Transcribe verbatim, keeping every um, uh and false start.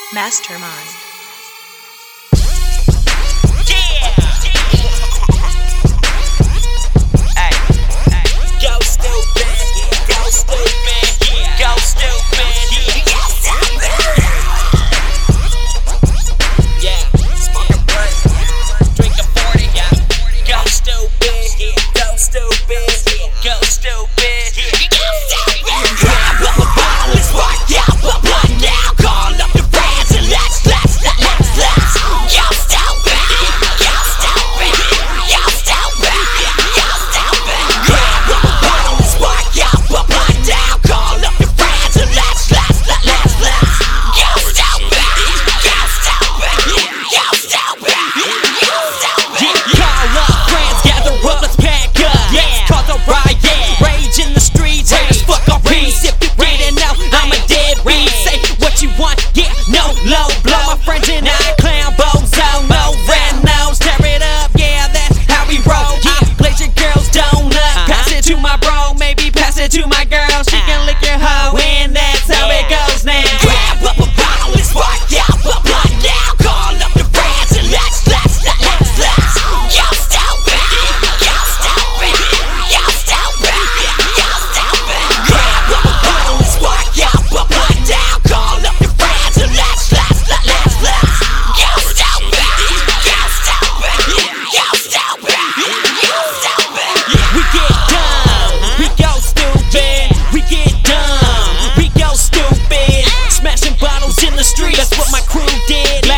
Mastermind. Go stupid, go stupid, go stupid, yeah, smoke a blunt, drink a forty, yeah. Go stupid, go stupid, go stupid, grab up a bottle and spark out a blunt now. Call up your friends and let's, let's, let's, let's, let's go stupid, go stupid, go stupid, go stupid. Grab up a bottle and spark out a blunt down. Call up your friends and let's, let's, let's, let's, let's go stupid, go stupid, go stupid, go stupid. Call up friends, gather up, let's pack up. Yeah, cause a riot, rage in the streets. Haters fuck our peace. If you didn't know, I'm a deadbeat. Say what you want, yeah, no low blow. My friends and I clown bozo, no red nose. Tear it up, yeah, that's how we roll. Yeah, blaze your girl's donut, pass it to my bro, maybe pass it to my girl. She can lick your hoe, and that's how it goes now. Grab up a bottle and spark out a blunt now. Call up your friends and let's, let's, let's, let's, let's go stupid, go stupid, go stupid, go stupid. Grab up a bottle and spark out a blunt down. Call up your friends and let's, let's, let's, let's, let's go stupid, go stupid, go stupid, go stupid. We get dumb, we go stupid, we get dumb, we go stupid. Smashing bottles in the street, that's what my crew did.